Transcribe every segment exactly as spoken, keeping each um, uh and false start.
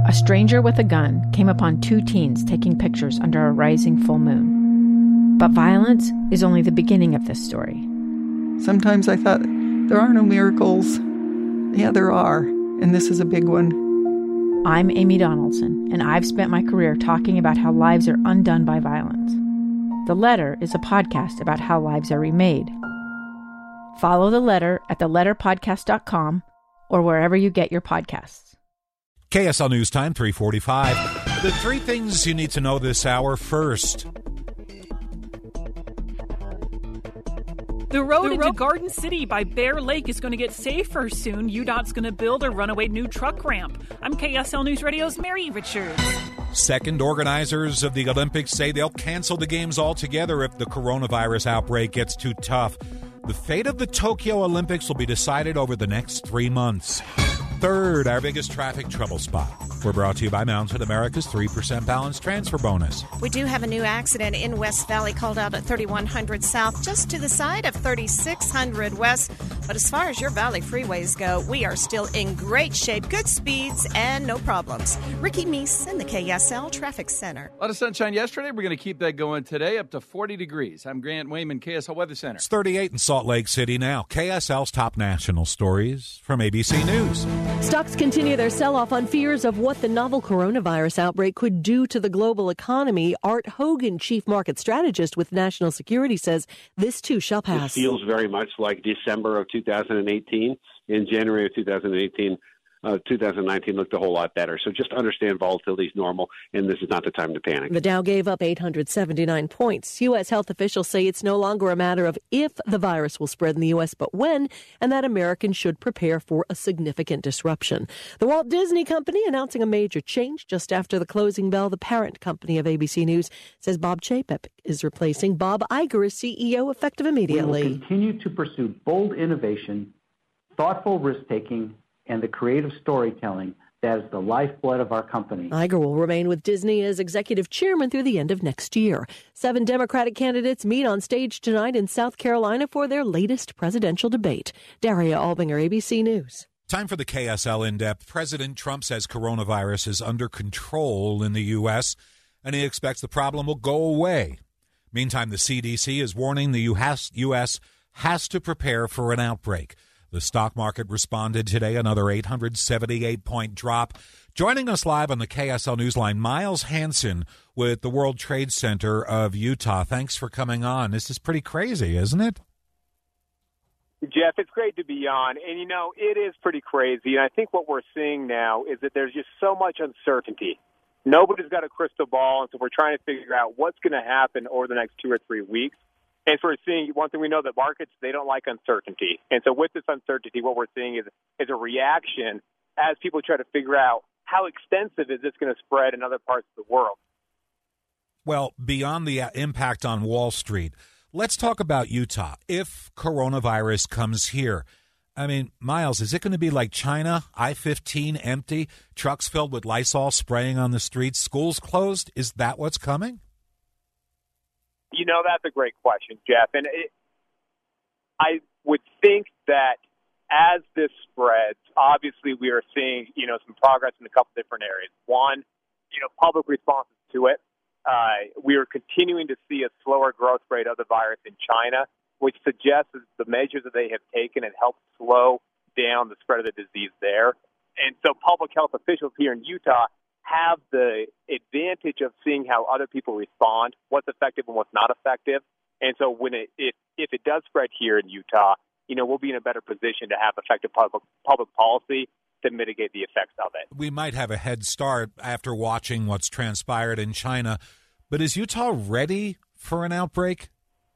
a stranger with a gun came upon two teens taking pictures under a rising full moon. But violence is only the beginning of this story. Sometimes I thought, there are no miracles. Yeah, there are, and this is a big one. I'm Amy Donaldson, and I've spent my career talking about how lives are undone by violence. The Letter is a podcast about how lives are remade. Follow The Letter at the letter podcast dot com or wherever you get your podcasts. K S L News Time, three forty-five. The three things you need to know this hour first. The road the into road. Garden City by Bear Lake is going to get safer soon. U DOT's going to build a runaway new truck ramp. I'm K S L News Radio's Mary Richards. Second, organizers of the Olympics say they'll cancel the games altogether if the coronavirus outbreak gets too tough. The fate of the Tokyo Olympics will be decided over the next three months. Third, our biggest traffic trouble spot. We're brought to you by Mountain America's three percent balance transfer bonus. We do have a new accident in West Valley called out at thirty-one hundred South, just to the side of thirty-six hundred West. But as far as your Valley freeways go, we are still in great shape, good speeds, and no problems. Ricky Meese in the K S L Traffic Center. A lot of sunshine yesterday. We're going to keep that going today, up to forty degrees. I'm Grant Wayman, K S L Weather Center. It's thirty-eight in Salt Lake City now. K S L's top national stories from A B C News. Stocks continue their sell-off on fears of what the novel coronavirus outbreak could do to the global economy. Art Hogan, chief market strategist with National Security, says this too shall pass. It feels very much like December of two thousand eighteen. In January of two thousand eighteen, uh, two thousand nineteen looked a whole lot better. So just understand volatility is normal, and this is not the time to panic. The Dow gave up eight hundred seventy-nine points. U S health officials say it's no longer a matter of if the virus will spread in the U S, but when, and that Americans should prepare for a significant disruption. The Walt Disney Company announcing a major change just after the closing bell. The parent company of A B C News says Bob Chapek is replacing Bob Iger as C E O effective immediately. We will continue to pursue bold innovation, thoughtful risk-taking, and the creative storytelling that is the lifeblood of our company. Iger will remain with Disney as executive chairman through the end of next year. Seven Democratic candidates meet on stage tonight in South Carolina for their latest presidential debate. Daria Albinger, A B C News. Time for the K S L In-Depth. President Trump says coronavirus is under control in the U S, and he expects the problem will go away. Meantime, the C D C is warning the U S has to prepare for an outbreak. The stock market responded today, another eight hundred seventy-eight point drop. Joining us live on the K S L Newsline, Miles Hansen with the World Trade Center of Utah. Thanks for coming on. This is pretty crazy, isn't it? Jeff, it's great to be on. And, you know, it is pretty crazy. And I think what we're seeing now is that there's just so much uncertainty. Nobody's got a crystal ball, and so we're trying to figure out what's going to happen over the next two or three weeks. And so we're seeing one thing we know that markets, they don't like uncertainty. And so with this uncertainty, what we're seeing is, is a reaction as people try to figure out how extensive is this going to spread in other parts of the world. Well, beyond the impact on Wall Street, let's talk about Utah. If coronavirus comes here, I mean, Miles, is it going to be like China, I fifteen empty, trucks filled with Lysol spraying on the streets, schools closed? Is that what's coming? You know, that's a great question, Jeff. And it, I would think that as this spreads, obviously we are seeing, you know, some progress in a couple different areas. One, you know, public responses to it. Uh, we are continuing to see a slower growth rate of the virus in China, which suggests that the measures that they have taken have helped slow down the spread of the disease there. And so public health officials here in Utah have the advantage of seeing how other people respond, what's effective and what's not effective. And so when it, if, if it does spread here in Utah, you know, we'll be in a better position to have effective public, public policy to mitigate the effects of it. We might have a head start after watching what's transpired in China, but is Utah ready for an outbreak?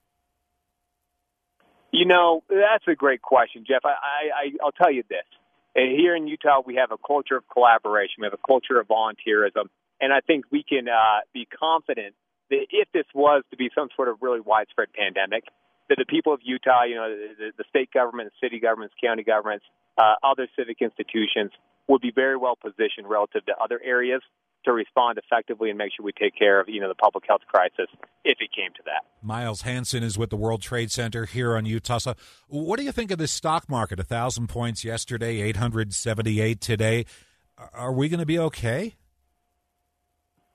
You know, that's a great question, Jeff. I, I, I'll tell you this. Here in Utah, we have a culture of collaboration. We have a culture of volunteerism. And I think we can uh, be confident that if this was to be some sort of really widespread pandemic, that the people of Utah, you know, the, the state government, city governments, county governments, uh, other civic institutions would be very well positioned relative to other areas to respond effectively and make sure we take care of, you know, the public health crisis if it came to that. Miles Hansen is with the World Trade Center here on Utah. So what do you think of this stock market? A thousand points yesterday, eight hundred seventy-eight today. Are we going to be okay?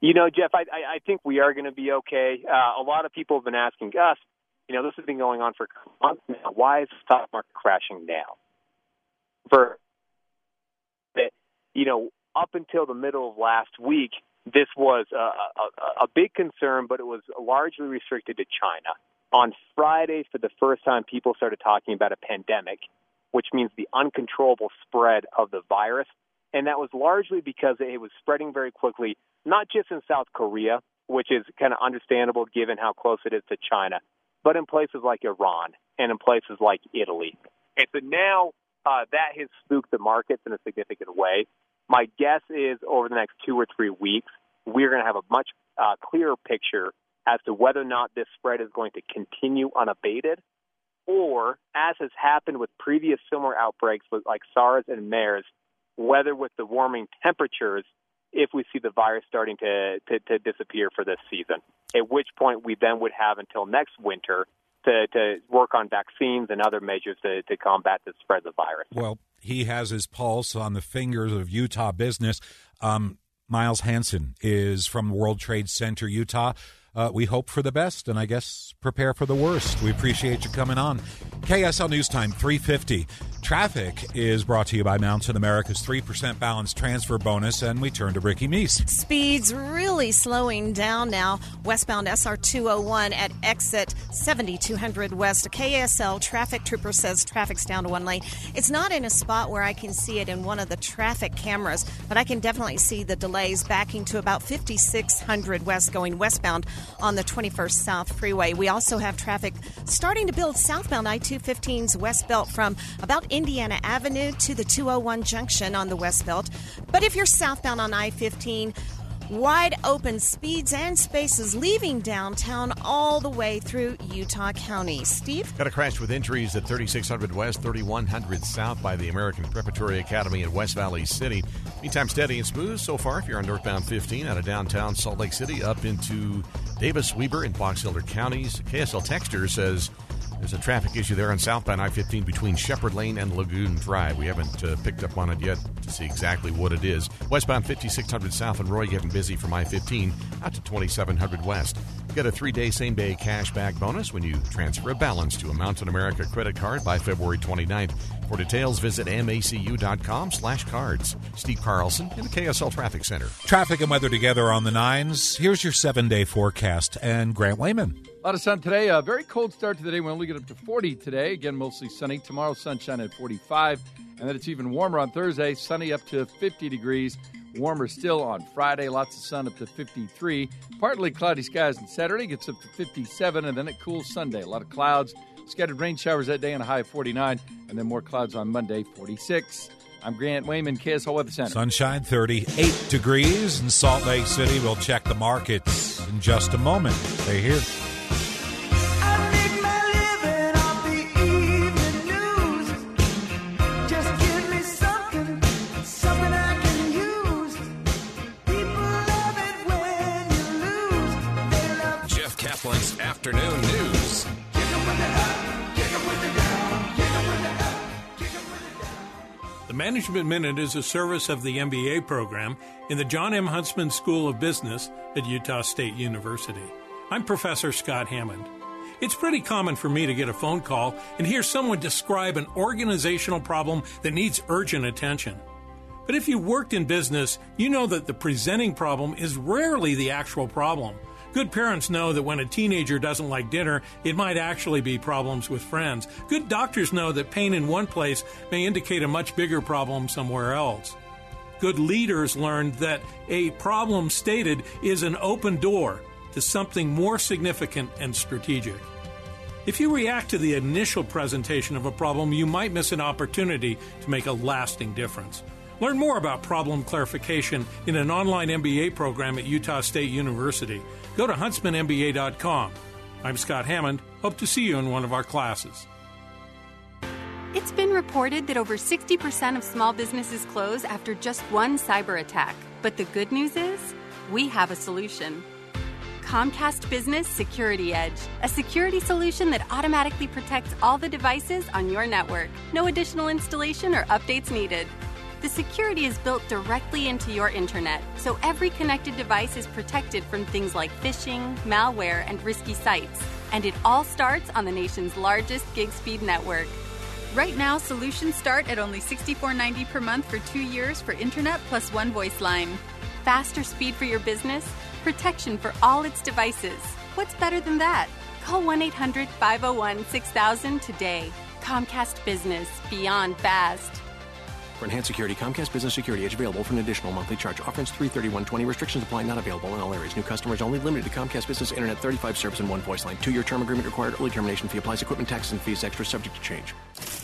You know, Jeff, I, I, I think we are going to be okay. Uh, a lot of people have been asking us, you know, this has been going on for months now. Why is the stock market crashing now? For, you know, up until the middle of last week, this was a, a, a big concern, but it was largely restricted to China. On Friday, for the first time, people started talking about a pandemic, which means the uncontrollable spread of the virus. And that was largely because it was spreading very quickly, not just in South Korea, which is kind of understandable given how close it is to China, but in places like Iran and in places like Italy. And so now uh, that has spooked the markets in a significant way. My guess is over the next two or three weeks, we're going to have a much uh, clearer picture as to whether or not this spread is going to continue unabated, or, as has happened with previous similar outbreaks with, like SARS and MERS, whether with the warming temperatures, if we see the virus starting to, to, to disappear for this season, at which point we then would have until next winter to, to work on vaccines and other measures to, to combat the spread of the virus. Well, he has his pulse on the fingers of Utah business. Um, Miles Hansen is from World Trade Center, Utah. Uh, we hope for the best, and I guess prepare for the worst. We appreciate you coming on. K S L News Time, three fifty. Traffic is brought to you by Mountain America's three percent balance transfer bonus, and we turn to Ricky Meese. Speeds really slowing down now. Westbound S R two oh one at exit seventy-two hundred West. A K S L traffic trooper says traffic's down to one lane. It's not in a spot where I can see it in one of the traffic cameras, but I can definitely see the delays backing to about fifty-six hundred West going westbound on the twenty-first South Freeway. We also have traffic starting to build southbound I two fifteen's West Belt from about Indiana Avenue to the two oh one junction on the West Belt. But if you're southbound on I fifteen, wide open speeds and spaces leaving downtown all the way through Utah County. Steve? Got a crash with injuries at thirty-six hundred West, thirty-one hundred South by the American Preparatory Academy in West Valley City. Meantime, steady and smooth so far if you're on northbound fifteen out of downtown Salt Lake City up into Davis, Weber, and Fox Elder counties. K S L Texter says there's a traffic issue there on southbound I fifteen between Shepherd Lane and Lagoon Drive. We haven't uh, picked up on it yet to see exactly what it is. Westbound fifty-six hundred South and Roy getting busy from I fifteen out to twenty-seven hundred West. Get a three-day same-day cash back bonus when you transfer a balance to a Mountain America credit card by February twenty-ninth. For details, visit macu.com slash cards. Steve Carlson in the K S L Traffic Center. Traffic and weather together on the nines. Here's your seven-day forecast. And Grant Wayman. A lot of sun today. A very cold start to the day. We only get up to forty today. Again, mostly sunny. Tomorrow, sunshine at forty-five. And then it's even warmer on Thursday. Sunny up to fifty degrees. Warmer still on Friday. Lots of sun up to fifty-three. Partly cloudy skies on Saturday. Gets up to fifty-seven. And then it cools Sunday. A lot of clouds. Scattered rain showers that day and a high of forty-nine. And then more clouds on Monday, forty-six. I'm Grant Wayman, K S L Weather Center. Sunshine, thirty-eight degrees in Salt Lake City. We'll check the markets in just a moment. Stay here. Afternoon news. The Management Minute is a service of the M B A program in the John M. Huntsman School of Business at Utah State University. I'm Professor Scott Hammond. It's pretty common for me to get a phone call and hear someone describe an organizational problem that needs urgent attention. But if you worked in business, you know that the presenting problem is rarely the actual problem. Good parents know that when a teenager doesn't like dinner, it might actually be problems with friends. Good doctors know that pain in one place may indicate a much bigger problem somewhere else. Good leaders learned that a problem stated is an open door to something more significant and strategic. If you react to the initial presentation of a problem, you might miss an opportunity to make a lasting difference. Learn more about problem clarification in an online M B A program at Utah State University. Go to huntsman m b a dot com. I'm Scott Hammond. Hope to see you in one of our classes. It's been reported that over sixty percent of small businesses close after just one cyber attack. But the good news is, we have a solution. Comcast Business Security Edge, a security solution that automatically protects all the devices on your network. No additional installation or updates needed. The security is built directly into your internet, so every connected device is protected from things like phishing, malware, and risky sites. And it all starts on the nation's largest gig speed network. Right now, solutions start at only sixty-four dollars and ninety cents per month for two years for internet plus one voice line. Faster speed for your business, protection for all its devices. What's better than that? Call one eight hundred five oh one six thousand today. Comcast Business, beyond fast. For enhanced security, Comcast Business Security Edge available for an additional monthly charge. Offers three thirty-one twenty. Restrictions apply. Not available in all areas. New customers only. Limited to Comcast Business Internet thirty-five service and one voice line. Two-year term agreement required. Early termination fee applies. Equipment taxes and fees extra. Subject to change.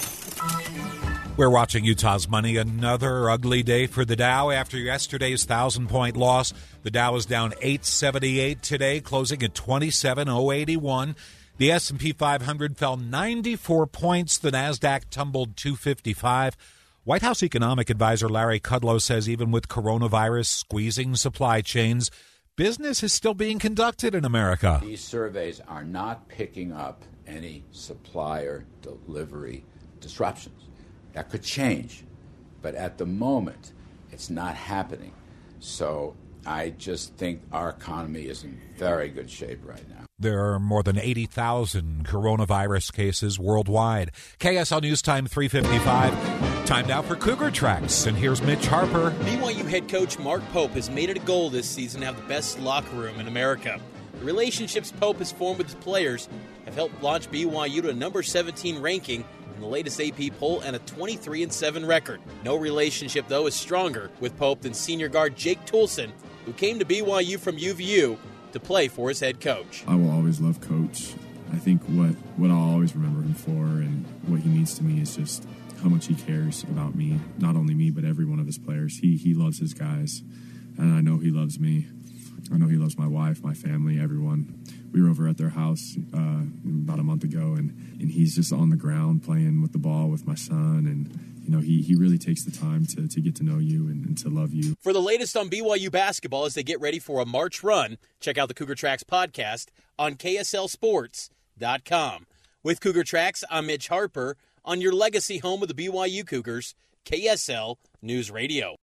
We're watching Utah's money. Another ugly day for the Dow after yesterday's thousand-point loss. The Dow is down eight seventy-eight today, closing at twenty-seven oh eighty-one. The S and P five hundred fell ninety-four points. The Nasdaq tumbled two fifty-five. White House economic advisor Larry Kudlow says even with coronavirus squeezing supply chains, business is still being conducted in America. These surveys are not picking up any supplier delivery disruptions. That could change, but at the moment, it's not happening. So I just think our economy is in very good shape right now. There are more than eighty thousand coronavirus cases worldwide. K S L News Time three fifty-five. Time now for Cougar Tracks, and here's Mitch Harper. B Y U head coach Mark Pope has made it a goal this season to have the best locker room in America. The relationships Pope has formed with his players have helped launch B Y U to a number seventeen ranking in the latest A P poll and a twenty-three and seven record. No relationship, though, is stronger with Pope than senior guard Jake Toolson, who came to B Y U from U V U to play for his head coach. I will always love Coach. I think what, what I'll always remember him for and what he means to me is just how much he cares about me. Not only me, but every one of his players. He he loves his guys, and I know he loves me. I know he loves my wife, my family, everyone. We were over at their house uh, about a month ago, and, and he's just on the ground playing with the ball with my son, and you know, he, he really takes the time to, to get to know you and, and to love you. For the latest on B Y U basketball as they get ready for a March run, check out the Cougar Tracks podcast on K S L sports dot com. With Cougar Tracks, I'm Mitch Harper on your legacy home of the B Y U Cougars, K S L News Radio.